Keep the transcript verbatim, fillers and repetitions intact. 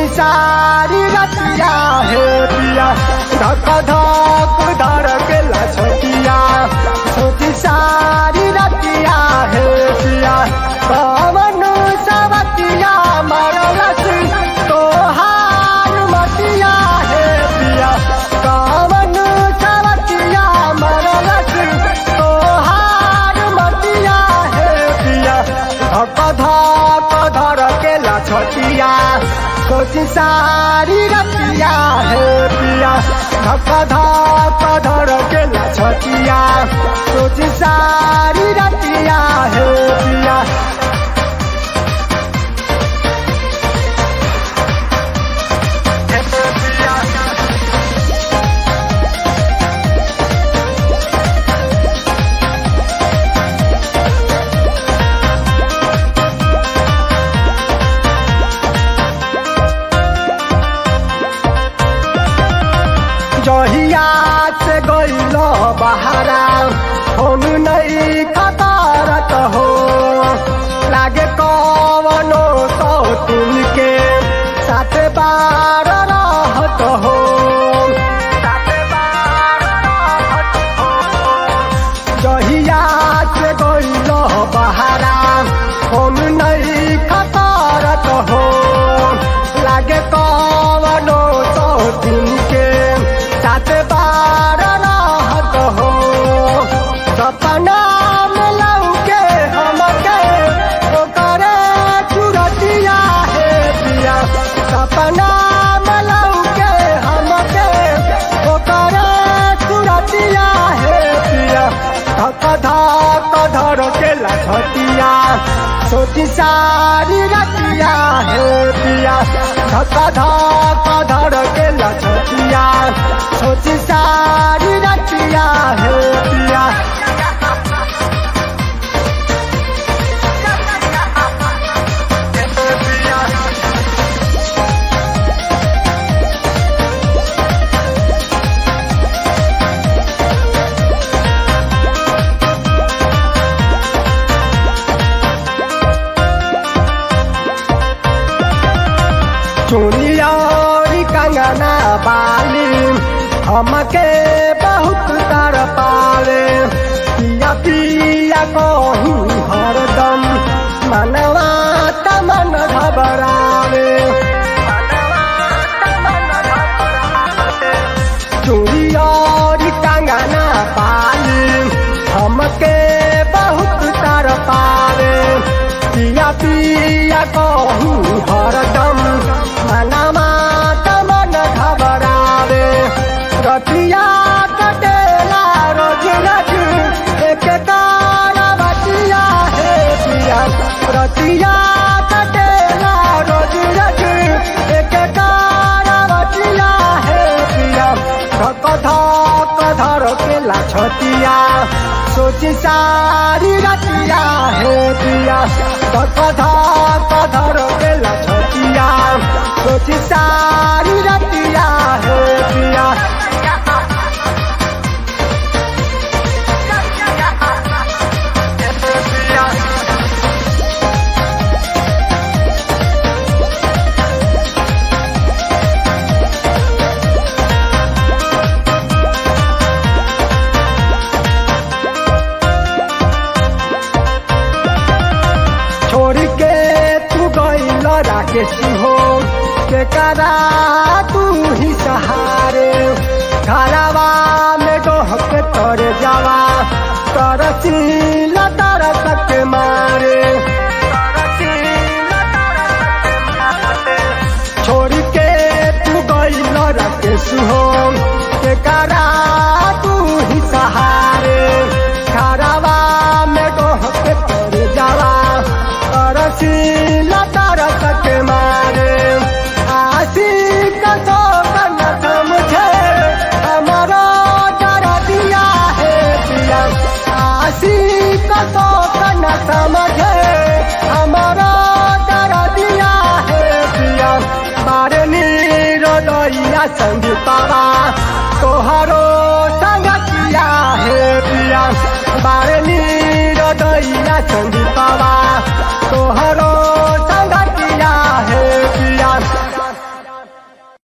सोची सारी रतिया हे पिया धक धक धर के ला छतिया सोची सारी रतिया हे पिया पवन सवतिया मरलस तोहार मतिया हे पिया पवन सवतिया मरलस तोहार मतिया हे पिया धक धक धर के ला छतिया सोची सारी रतिया हे पिया धक धक धर के ला छतिया सोची सारी रतिया हे पिया जहिया से गइल बहारा हम नहीं खतरत हो लागे कवनो तो तुमके साथ बार रहत हो जहिया से गइल बहारा हम नहीं खतरत हो लागे कवनो तो तुमके साथ बार रहत हो सपना में लौके हमके ओकरे चुरतिया हे पिया सपना में लौके हमके ओकरे चुरतिया हे पिया धक धक धर के ला छतिया सोची सारी रतिया हे पिया धक धक धर के ला छतिया सोची सारी रतिया हे पिया चुनिया कंगना बाली हमके बहुत तर पावे पिया पिया कहूँ हरदम मनवा तमन घबरावे चुनिया कंगना बाली हमके बहुत तर पावे पिया पिया कहूँ हरदम मनवा तमन घबरावे रतिया कटेला रोज रोज एक कारवतिया हे पिया रतिया कटेला रोज रोज एक कारवतिया हे पिया धक धक धर के ला छतिया सोची सारी रतिया हे पिया धक धक धर के ला छतिया सोची सारी रतिया हे पिया छोड़ के तू गइल राकेश हो के करा तू ही सहारे घरवा में डोहक तर जावा तरसील तरस के मारे छोड़ के तू गइल राकेश हो के करा तू ही सहारे घरवा में डोहक तर जावा तरसील तरस के मारे आशिक तो कन समझे हमारा दर्दिया है पिया आशिक तो कन समझे हमारा दर्दिया है पिया मारे नीरो दैया संगीतवा तोहरो संगतिया है पिया मारे नीरो दैया संग